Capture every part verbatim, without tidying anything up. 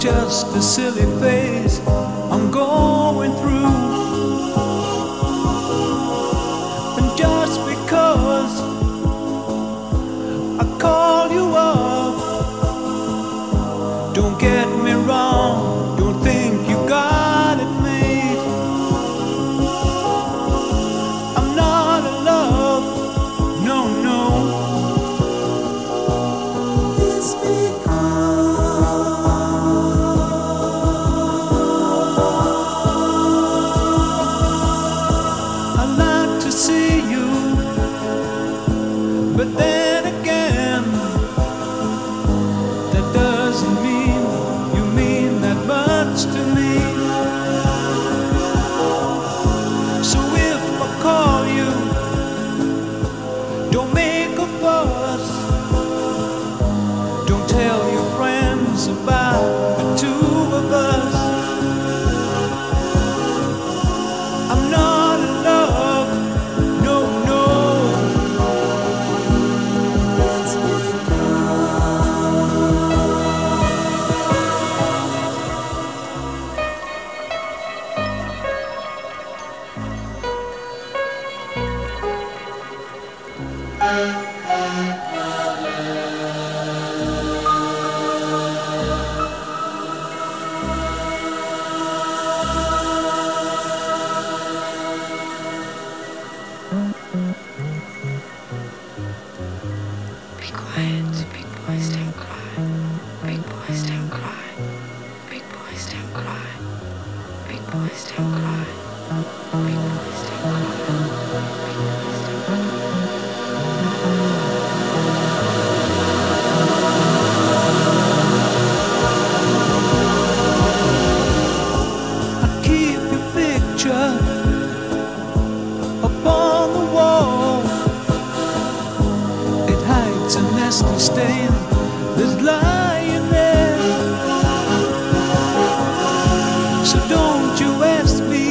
just a silly phase I'm going through. And just because I call you up, don't get me wrong, don't think you got it made. I'm not in love, no, no. It's But then again, that doesn't mean you mean that much to me. So if I call you, don't make a fuss. Don't tell your friends about the two of us. I'm not in love, no, no. Be quiet, big boys don't cry. Big boys don't cry. Big boys don't cry. Big boys don't cry. Big boys don't cry. I keep your picture upon the wall. It hides a nasty stain that's lying there. So don't you ask me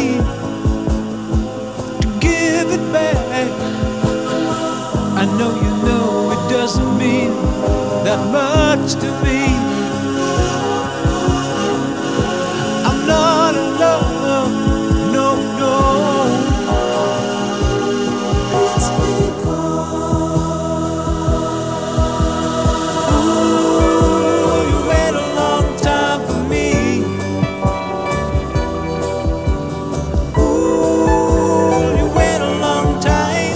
to give it back. I know you know it doesn't mean that much to me. I'm not in love, no, no. It's Ooh, you wait a long time for me. Ooh, you wait a long time.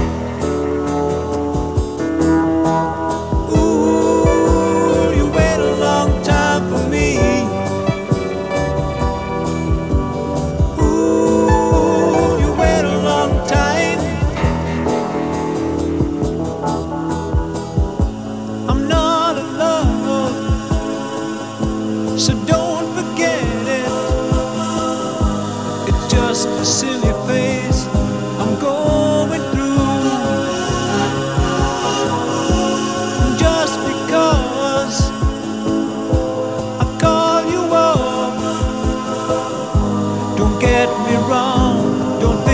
Ooh, you wait a long time for me. Ooh, you wait a long time. I'm not in love, so don't forget it. It's just a silly phase I'm going through. Just because I call you up, don't get me wrong, don't